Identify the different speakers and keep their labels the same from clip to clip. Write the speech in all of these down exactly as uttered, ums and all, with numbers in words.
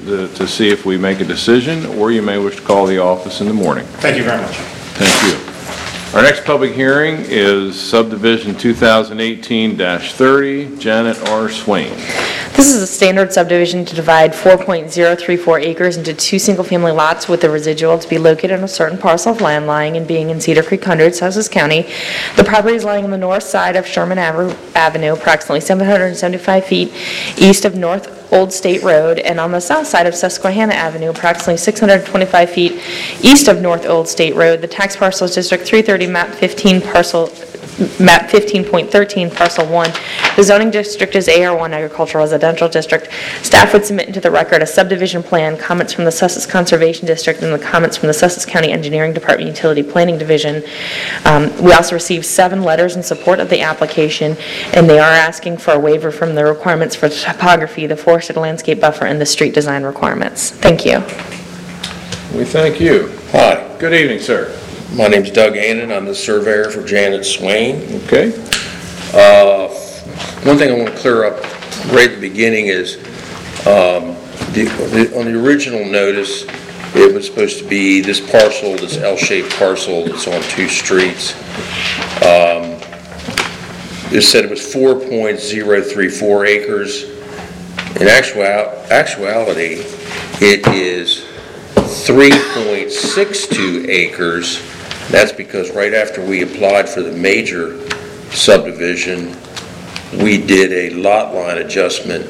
Speaker 1: to, to see if we make a decision, or you may wish to call the office in the morning.
Speaker 2: Thank you very much.
Speaker 1: Thank you. Our next public hearing is subdivision two thousand eighteen dash thirty, Janet R. Swain.
Speaker 3: This is a standard subdivision to divide four point zero three four acres into two single-family lots with the residual to be located on a certain parcel of land lying and being in Cedar Creek Hundred, Sussex County. The property is lying on the north side of Sherman Ave- Avenue, approximately seven hundred seventy-five feet east of North Old State Road, and on the south side of Susquehanna Avenue, approximately six hundred twenty-five feet east of North Old State Road. The tax parcel is District three thirty, Map fifteen, parcel Map fifteen point thirteen, Parcel one. The zoning district is A R one, Agricultural Residential District. Staff would submit into the record a subdivision plan, comments from the Sussex Conservation District, and the comments from the Sussex County Engineering Department Utility Planning Division. Um, we also received seven letters in support of the application, and they are asking for a waiver from the requirements for topography, the forested landscape buffer, and the street design requirements. Thank you.
Speaker 1: We thank you.
Speaker 4: Hi,
Speaker 1: Good evening, sir.
Speaker 4: my name's Doug Annan. I'm the surveyor for Janet Swain.
Speaker 1: Okay.
Speaker 4: Uh, One thing I want to clear up right at the beginning is um, the, the, on the original notice, it was supposed to be this parcel, this L-shaped parcel that's on two streets. Um, it said it was four point zero three four acres. In actual, actuality, it is three point six two acres. That's because right after we applied for the major subdivision, we did a lot line adjustment,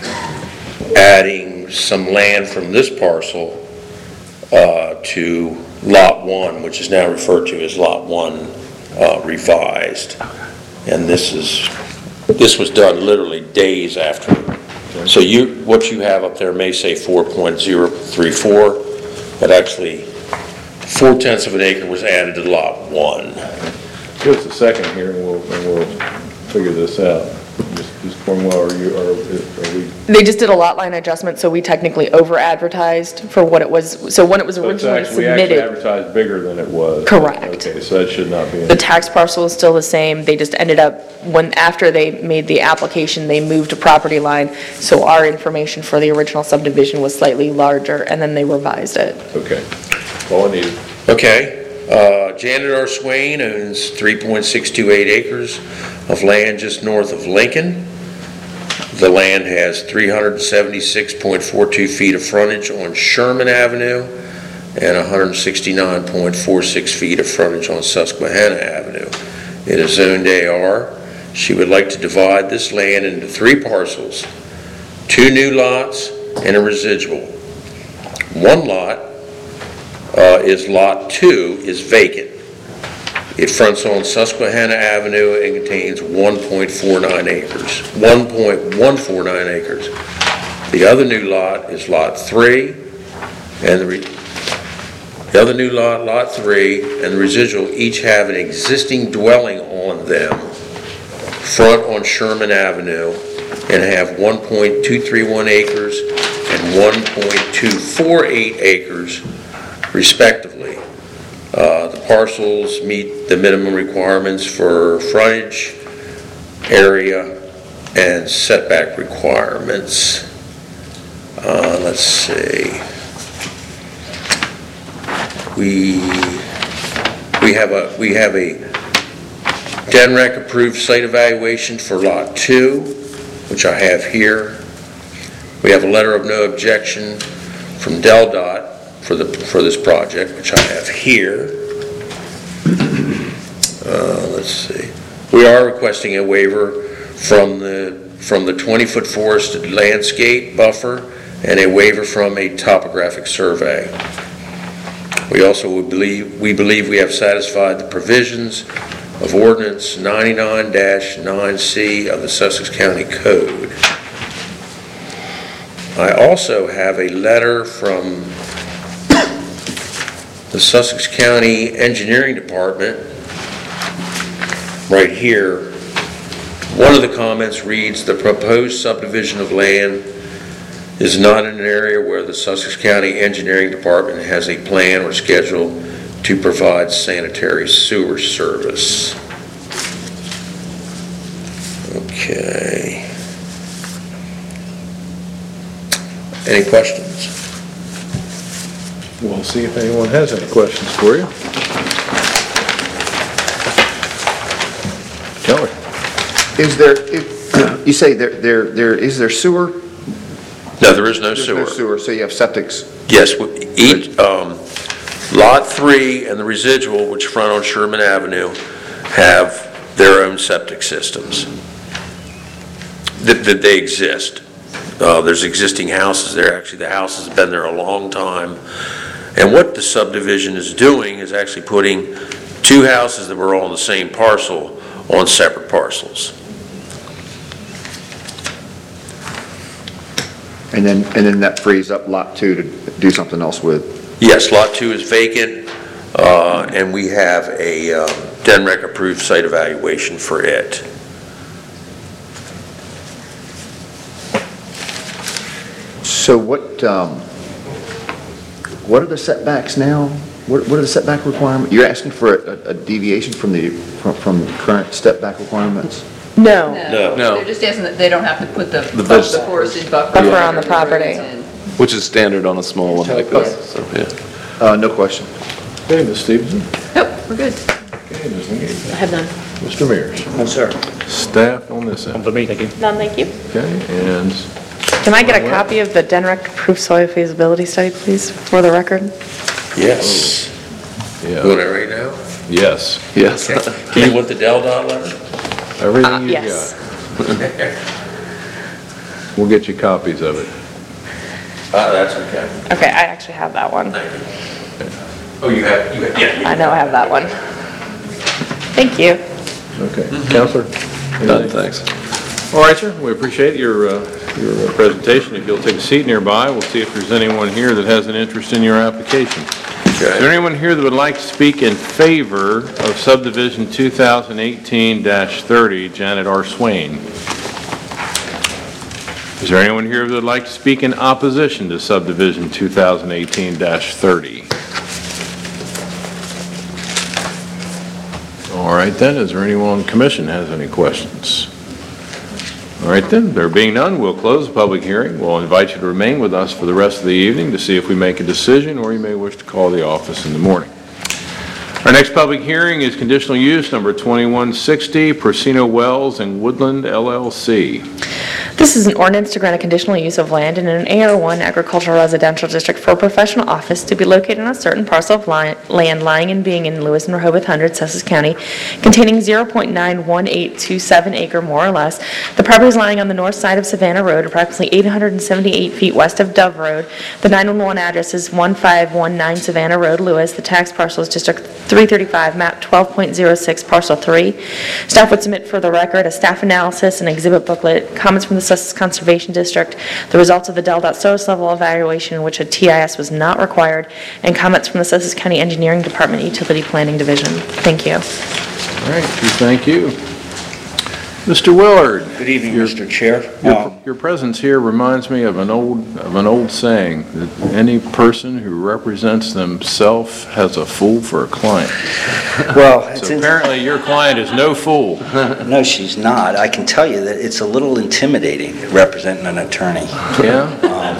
Speaker 4: adding some land from this parcel uh, to Lot one, which is now referred to as Lot one uh, revised. And this is this was done literally days after. So you, what you have up there may say four point zero three four, but actually four tenths of an acre was added to Lot one.
Speaker 1: Give us a second here, and we'll, and we'll figure this out. Just, just Cornwell, are you, are, are we?
Speaker 3: They just did a lot line adjustment, so we technically over-advertised for what it was. So when it was
Speaker 1: So it's
Speaker 3: originally
Speaker 1: actually, we actually
Speaker 3: submitted,
Speaker 1: advertised bigger than it was.
Speaker 3: Correct.
Speaker 1: Okay, so that should not be.
Speaker 3: the tax parcel is still the same. They just ended up, when, after they made the application, they moved a property line. So our information for the original subdivision was slightly larger, and then they revised it.
Speaker 1: Okay, all I needed.
Speaker 4: Okay, uh, Janet R. Swain owns three point six two eight acres of land just north of Lincoln. The land has three hundred seventy-six point four two feet of frontage on Sherman Avenue and one hundred sixty-nine point four six feet of frontage on Susquehanna Avenue. It is zoned A R. She would like to divide this land into three parcels, two new lots and a residual. One lot uh, is Lot two, is vacant. It fronts on Susquehanna Avenue and contains one point four nine acres, one point one four nine acres. The other new lot is Lot three, and the, re the other new lot, Lot three, and the residual each have an existing dwelling on them, front on Sherman Avenue, and have one point two three one acres and one point two four eight acres, respectively. Uh, the parcels meet the minimum requirements for frontage, area, and setback requirements. Uh, let's see. We we have a we have a D N R E C approved site evaluation for Lot two, which I have here. We have a letter of no objection from Del Dot for the for this project, which I have here. Uh, let's see. We are requesting a waiver from the from the twenty foot forested landscape buffer and a waiver from a topographic survey. We also would believe we believe we have satisfied the provisions of Ordinance ninety-nine dash nine C of the Sussex County Code. I also have a letter from the Sussex County Engineering Department right here. One of the comments reads, the proposed subdivision of land is not in an area where the Sussex County Engineering Department has a plan or schedule to provide sanitary sewer service. Okay. Any questions?
Speaker 1: We'll see if anyone has any questions for you. Kelly?
Speaker 2: Is there, if, you say there, there, there, is there sewer?
Speaker 4: No, there is no
Speaker 2: There's
Speaker 4: sewer.
Speaker 2: no sewer, so you have septics.
Speaker 4: Yes, w- each, um, Lot three and the residual, which front on Sherman Avenue, have their own septic systems. That, that they exist. Uh, there's existing houses there. Actually, the house has been there a long time. And what the subdivision is doing is actually putting two houses that were on the same parcel on separate parcels.
Speaker 2: And then, and then that frees up lot two to do something else with.
Speaker 4: Yes, Lot two is vacant, uh, and we have a um, D N R E C-approved site evaluation for it.
Speaker 2: So what, um, what are the setbacks now? What, what are the setback requirements? You're asking for a, a deviation from the, from, from the current setback requirements?
Speaker 3: No.
Speaker 4: No.
Speaker 5: No, they're just asking that they don't have to put the,
Speaker 6: The
Speaker 5: buff-
Speaker 6: veg-
Speaker 5: the forested buffer.
Speaker 3: Buffer on the property.
Speaker 5: in.
Speaker 6: Which is standard on a small one like this, so, yeah.
Speaker 2: Uh, no question.
Speaker 1: Okay, Miz Stevenson?
Speaker 5: Nope, we're good.
Speaker 1: Okay, Miz Legacy?
Speaker 5: I have none.
Speaker 1: Mister Mears?
Speaker 7: No, sir.
Speaker 1: Staff on this end?
Speaker 7: For me, thank you.
Speaker 3: None, thank you.
Speaker 1: Okay, and
Speaker 3: Can I get a copy of the D N R E C approved soil feasibility study, please, for the record?
Speaker 4: Yes.
Speaker 1: yeah,
Speaker 4: Doing it right now?
Speaker 1: yes,
Speaker 6: Yes.
Speaker 4: Do you want the Del Dot letter?
Speaker 1: everything you
Speaker 3: Yes.
Speaker 1: got. We'll get you copies of it.
Speaker 4: Uh, that's okay.
Speaker 3: Okay, I actually have that one.
Speaker 4: Oh, you have, you have, yeah.
Speaker 3: I know I have that one. Thank you.
Speaker 1: Okay, Counselor?
Speaker 6: Done,
Speaker 1: anything?
Speaker 6: thanks.
Speaker 1: All right, sir, we appreciate your, uh, your uh, presentation. If you'll take a seat nearby, we'll see if there's anyone here that has an interest in your application. Is there
Speaker 4: Okay.
Speaker 1: anyone here that would like to speak in favor of subdivision two thousand eighteen dash thirty, Janet R. Swain? Is there anyone here that would like to speak in opposition to subdivision two thousand eighteen dash thirty? All right then, is there anyone on the commission has any questions? All right then, there being none, we'll close the public hearing. We'll invite you to remain with us for the rest of the evening to see if we make a decision, or you may wish to call the office in the morning. Our next public hearing is conditional use number twenty-one sixty, Persino Wells and Woodland L L C.
Speaker 3: This is an ordinance to grant a conditional use of land in an A R one agricultural residential district for a professional office to be located on a certain parcel of li- land lying and being in Lewis and Rehoboth Hundreds, Sussex County, containing zero point nine one eight two seven acre more or less. The property is lying on the north side of Savannah Road, approximately eight hundred seventy-eight feet west of Dove Road. The nine one one address is one five one nine Savannah Road, Lewis. The tax parcel is District three thirty-five, map twelve point zero six, parcel three. Staff would submit for the record a staff analysis and exhibit booklet, comments from the Sussex Conservation District, the results of the Del Dot SOS level evaluation in which a T I S was not required, and comments from the Sussex County Engineering Department Utility Planning Division. Thank you.
Speaker 1: All right, thank you. Mister Willard.
Speaker 7: Good evening,
Speaker 1: your-
Speaker 7: Mister Chair.
Speaker 1: Your,
Speaker 7: Um,
Speaker 1: your presence here reminds me of an old, of an old saying, that any person who represents themselves has a fool for a client.
Speaker 7: Well, it's
Speaker 1: So
Speaker 7: in-
Speaker 1: apparently your client is no fool.
Speaker 7: no, she's not. I can tell you that it's a little intimidating representing an attorney.
Speaker 1: Yeah?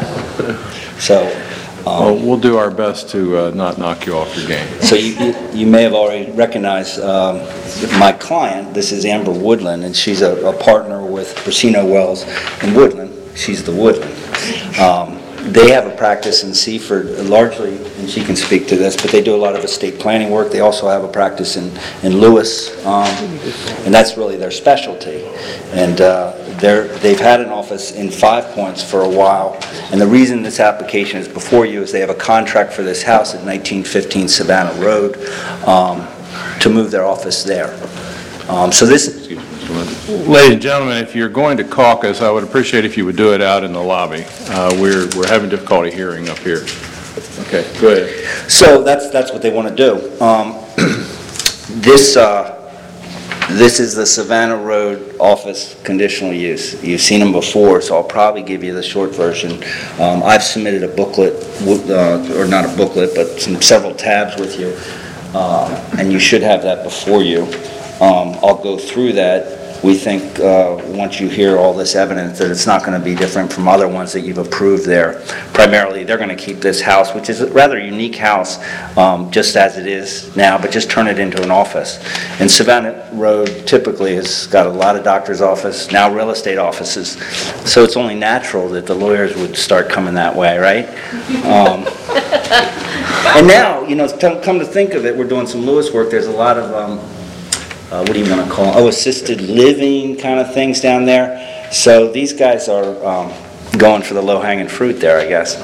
Speaker 7: So,
Speaker 1: Well,
Speaker 7: um,
Speaker 1: we'll do our best to uh, not knock you off your game.
Speaker 7: so you, you- you may have already recognized um, my client. This is Amber Woodland, and she's a, a partner with Persino Wells in Woodland. She's the Woodland. Um, They have a practice in Seaford, largely, and she can speak to this, but they do a lot of estate planning work. They also have a practice in, in Lewis, um, and that's really their specialty. And uh, they're, they've had an office in Five Points for a while, and the reason this application is before you is they have a contract for this house at nineteen fifteen Savannah Road um, to move their office there. Um, So this,
Speaker 1: Excuse me, Mister Lind. Ladies and gentlemen, if you're going to caucus, I would appreciate if you would do it out in the lobby. Uh, We're, we're having difficulty hearing up here. Okay, go ahead.
Speaker 7: So that's, that's what they want to do. Um, This, uh, this is the Savannah Road office conditional use. You've seen them before, so I'll probably give you the short version. Um, I've submitted a booklet, with, uh, or not a booklet, but some, several tabs with you, uh, and you should have that before you. Um, I'll go through that. we think, uh, once you hear all this evidence, that it's not going to be different from other ones that you've approved there. Primarily, they're going to keep this house, which is a rather unique house, um, just as it is now, but just turn it into an office. And Savannah Road typically has got a lot of doctor's office, now real estate offices, so it's only natural that the lawyers would start coming that way, right? Um, and now, you know, come to think of it, we're doing some Lewis work. There's a lot of, um, uh, what do you want to call it? Oh, assisted living kind of things down there. So these guys are um, going for the low-hanging fruit there, I guess.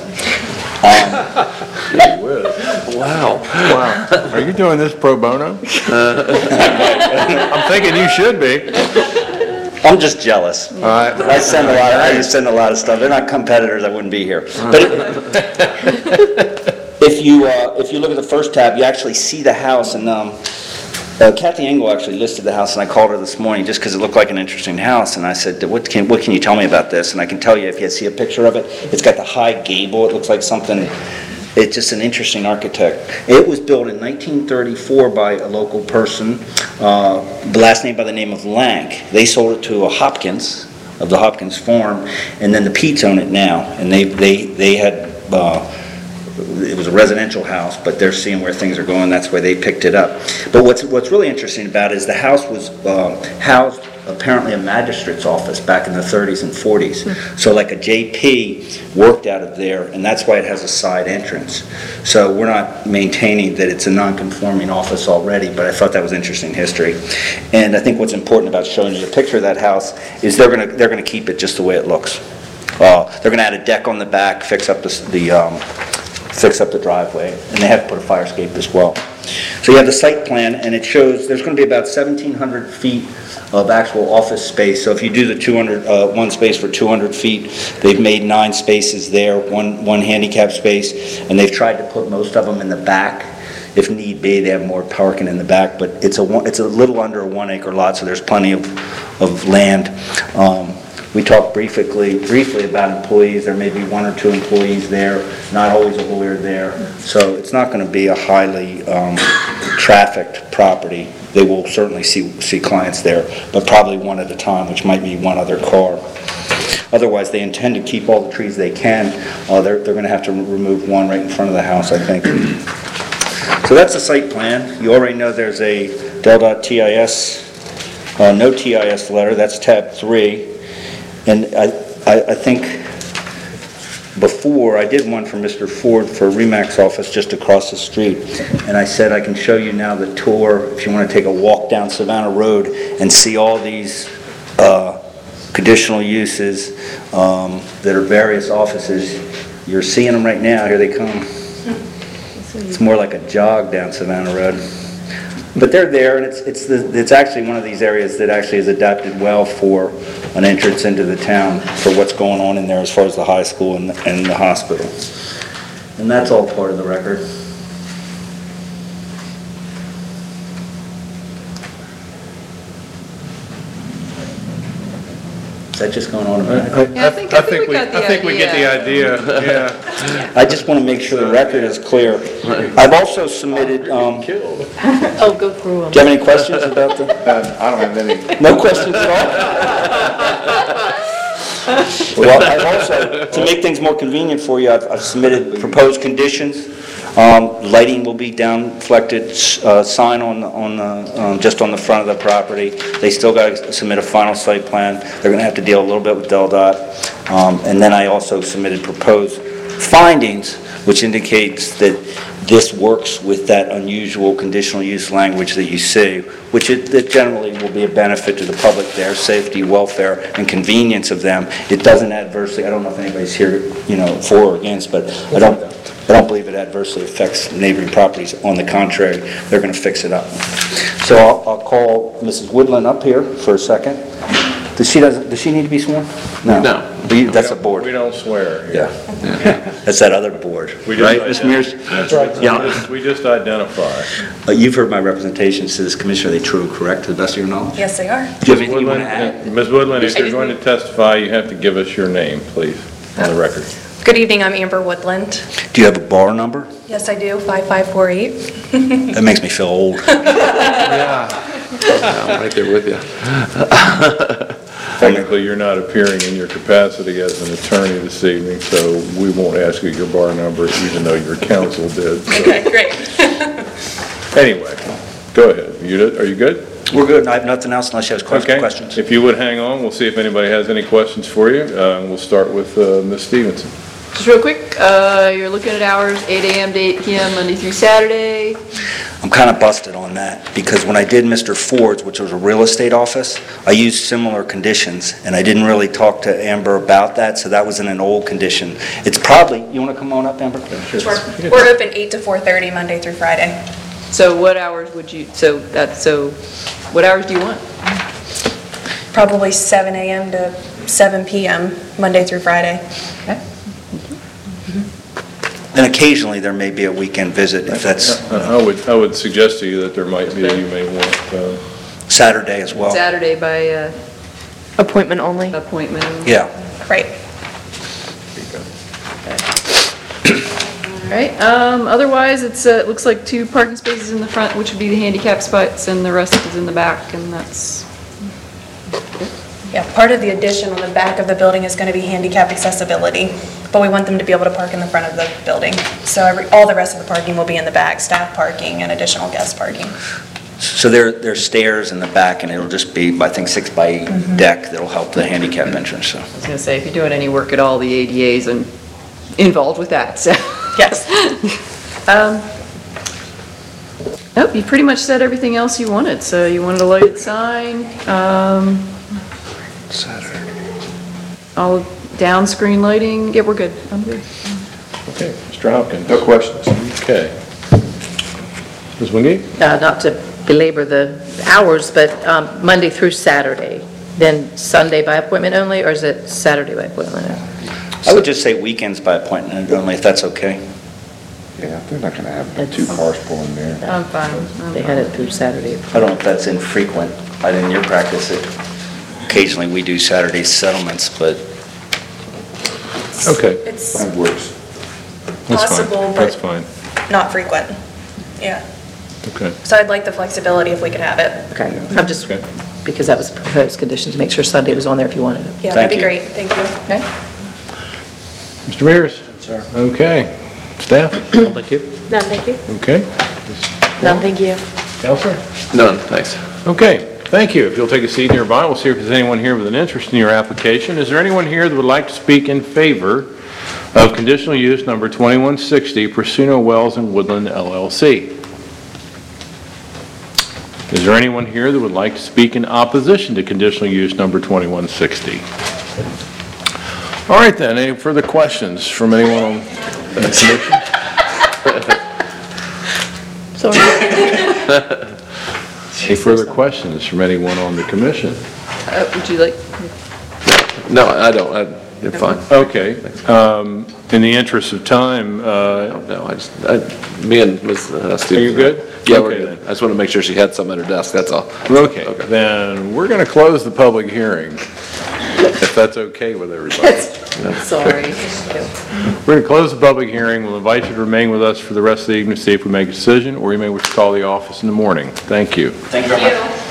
Speaker 7: Um,
Speaker 1: Wow. Wow. Are you doing this pro bono? I'm thinking you should be.
Speaker 7: I'm just jealous.
Speaker 1: All right.
Speaker 7: I send a lot. Of, I send a lot of stuff. They're not competitors. I wouldn't be here. But if you uh, if you look at the first tab, you actually see the house. And um, uh, Kathy Engel actually listed the house, and I called her this morning just because it looked like an interesting house. And I said, "What can what can you tell me about this?" And I can tell you, if you see a picture of it, it's got the high gable. It looks like something. It's just an interesting architect. It was built in nineteen thirty-four by a local person, uh, the last name by the name of Lank. They sold it to a Hopkins, of the Hopkins Farm, and then the Peets own it now. And they, they, they had, uh, it was a residential house, but they're seeing where things are going. That's why they picked it up. But what's, what's really interesting about it is the house was uh, housed apparently a magistrate's office back in the thirties and forties. So like a J P worked out of there, and that's why it has a side entrance. So we're not maintaining that it's a non-conforming office already, but I thought that was interesting history. And I think what's important about showing you a picture of that house is they're gonna they're gonna keep it just the way it looks. Uh, they're gonna add a deck on the back, fix up the, the um, fix up the driveway, and they have to put a fire escape as well. So you have the site plan, and it shows there's going to be about seventeen hundred feet of actual office space. So if you do the two hundred, uh, one space for two hundred feet, they've made nine spaces there, one one handicap space, and they've tried to put most of them in the back. If need be, they have more parking in the back, but it's a one, it's a little under a one acre lot, so there's plenty of of land. Um, We talked briefly, briefly about employees. There may be one or two employees there, not always a lawyer there. So it's not going to be a highly um, trafficked property. They will certainly see, see clients there, but probably one at a time, which might be one other car. Otherwise, they intend to keep all the trees they can. Uh, they're they're going to have to remove one right in front of the house, I think. So that's the site plan. You already know there's a Del Dot T I S, uh, no T I S letter. That's tab three. And I, I, I think before, I did one for Mister Ford for RE/MAX office just across the street. And I said I can show you now the tour, if you want to take a walk down Savannah Road and see all these uh, conditional uses um, that are various offices. You're seeing them right now. Here they come. It's more like a jog down Savannah Road. But they're there, and it's it's the, it's actually one of these areas that actually is adapted well for an entrance into the town for what's going on in there as far as the high school and, and the hospital. And that's all part of the record. Is that just going on in the back?
Speaker 5: Yeah, I think- I think we got the
Speaker 1: I think we get the idea, yeah.
Speaker 7: I just want to make sure the record is clear. I've also submitted, um, do you
Speaker 3: Oh, go through them.
Speaker 7: have any questions about the?
Speaker 2: Uh, I don't have any.
Speaker 7: No questions at all? Well, I've also, to make things more convenient for you, I've I've submitted proposed conditions. Um, Lighting will be down-flected, uh, sign on, on, uh, um, just on the front of the property. They still got to submit a final site plan. They're going to have to deal a little bit with Del Dot. Um, And then I also submitted proposed findings, which indicates that this works with that unusual conditional use language that you see, which it, that generally will be a benefit to the public, their safety, welfare, and convenience of them. It doesn't adversely, I don't know if anybody's here, you know, for or against, but I don't, I don't believe it adversely affects neighboring properties. On the contrary, they're going to fix it up. So I'll, I'll call Missus Woodland up here for a second. Does she, does, does she need to be sworn? No.
Speaker 6: No.
Speaker 7: We- That's a board.
Speaker 1: We don't swear here.
Speaker 7: Yeah. That's that other board,
Speaker 1: We just
Speaker 7: right, Miz Mears?
Speaker 1: That's right.
Speaker 7: Yeah.
Speaker 1: We just- We just identify.
Speaker 7: Uh, You've heard my representations to this commissioner. Are they true, correct, to the best of your knowledge?
Speaker 5: Yes, they are.
Speaker 7: Do you have anything you want to add?
Speaker 1: Woodland, Miz Woodland, if
Speaker 5: I
Speaker 1: you're
Speaker 5: just
Speaker 1: going to
Speaker 5: need-
Speaker 1: testify, you have to give us your name, please, on the record.
Speaker 8: Good evening, I'm Amber Woodland.
Speaker 7: Do you have a bar number?
Speaker 8: Yes, I do, five five four eight.
Speaker 7: That makes me feel old.
Speaker 1: Yeah,
Speaker 6: I'm right there with you.
Speaker 1: Technically, you're not appearing in your capacity as an attorney this evening, so we won't ask you your bar number, even though your counsel did. so.
Speaker 8: Okay, great.
Speaker 1: Anyway, go ahead. You, are you good?
Speaker 7: We're good. I have nothing else unless you have que-
Speaker 1: Okay.
Speaker 7: questions.
Speaker 1: If you would hang on, we'll see if anybody has any questions for you. Uh, and We'll start with uh, Miz Stevenson.
Speaker 5: Just real quick, uh, you're looking at hours, eight a m to eight p m Monday through Saturday.
Speaker 7: I'm kind of busted on that, because when I did Mister Ford's, which was a real estate office, I used similar conditions, and I didn't really talk to Amber about that, so that was in an old condition. It's probably, you want to come on up, Amber?
Speaker 8: Sure. We're open eight to four thirty, Monday through Friday.
Speaker 5: So what hours would you, so that's, so what hours do you want?
Speaker 8: Probably seven a m to seven p m, Monday through Friday.
Speaker 5: Okay.
Speaker 7: And occasionally, there may be a weekend visit, if that's
Speaker 1: Uh, I would, I would suggest to you that there might be, you may want, uh,
Speaker 7: Saturday as well.
Speaker 5: Saturday by uh,
Speaker 3: Appointment only?
Speaker 5: appointment.
Speaker 7: Yeah.
Speaker 8: Right.
Speaker 5: All right, um, otherwise, it's, uh, it looks like two parking spaces in the front, which would be the handicap spots, and the rest is in the back, and that's,
Speaker 8: Yeah, part of the addition on the back of the building is going to be handicap accessibility, but we want them to be able to park in the front of the building. So every, all the rest of the parking will be in the back, staff parking and additional guest parking.
Speaker 7: So there, there's stairs in the back, and it'll just be, I think, six by eight deck that'll help the handicap entrance, so.
Speaker 5: I was gonna say, if you're doing any work at all, the A D A's in- involved with that, so.
Speaker 8: Yes.
Speaker 5: Um, Nope, you pretty much said everything else you wanted, so you wanted a lighted sign, um, all down screen lighting, yeah, we're good, I'm good.
Speaker 1: okay, Mister Hopkins.
Speaker 2: No questions.
Speaker 1: Okay. Miz Wingy?
Speaker 9: Uh, not to belabor the hours, but um, Monday through Saturday, then Sunday by appointment only, or is it Saturday by appointment only?
Speaker 7: I would just say weekends by appointment only, if that's okay.
Speaker 2: Yeah, they're not going to have two cars pulling there.
Speaker 5: I'm fine. I'm
Speaker 9: They had it through Saturday.
Speaker 7: I don't know if that's infrequent. I didn't in your practice it. Occasionally, we do Saturday settlements, but
Speaker 1: Okay.
Speaker 8: It's
Speaker 2: That works.
Speaker 1: That's fine.
Speaker 8: possible,
Speaker 1: That's
Speaker 8: but
Speaker 1: fine.
Speaker 8: not frequent. Yeah.
Speaker 1: Okay.
Speaker 8: So I'd like the flexibility if we could have it.
Speaker 9: Okay, I'm just,
Speaker 1: Okay.
Speaker 9: because that was a proposed condition, to make sure Sunday was on there if you wanted it.
Speaker 8: Yeah,
Speaker 7: Thank
Speaker 8: that'd be
Speaker 7: you.
Speaker 8: great. Thank you.
Speaker 5: Okay.
Speaker 1: Mister Mears? Sir. Okay. Staff?
Speaker 6: Thank you.
Speaker 3: None, thank you.
Speaker 1: Okay.
Speaker 3: None, thank you.
Speaker 1: Counselor?
Speaker 6: None, thanks.
Speaker 1: Okay, thank you. If you'll take a seat nearby, we'll see if there's anyone here with an interest in your application. Is there anyone here that would like to speak in favor of conditional use number twenty-one sixty, Persino Wells and Woodland L L C? Is there anyone here that would like to speak in opposition to conditional use number twenty-one sixty? All right then, any further questions from anyone on the commission? Any further questions from anyone on the commission?
Speaker 5: Uh, Would you like,
Speaker 6: No, I don't, I, you're fine.
Speaker 1: Okay, um, in the interest of time, uh,
Speaker 6: No, I just, I, me and Miz uh, Stevens.
Speaker 1: Are you good?
Speaker 6: Yeah, we're
Speaker 1: Okay,
Speaker 6: good.
Speaker 1: then.
Speaker 6: I just want to make sure she had something at her desk, that's all.
Speaker 1: okay, then we're going to close the public hearing, if that's okay with everybody.
Speaker 9: Sorry.
Speaker 1: We're going to close the public hearing. We'll invite you to remain with us for the rest of the evening to see if we make a decision, or you may wish to call the office in the morning. Thank you.
Speaker 7: thank you very much.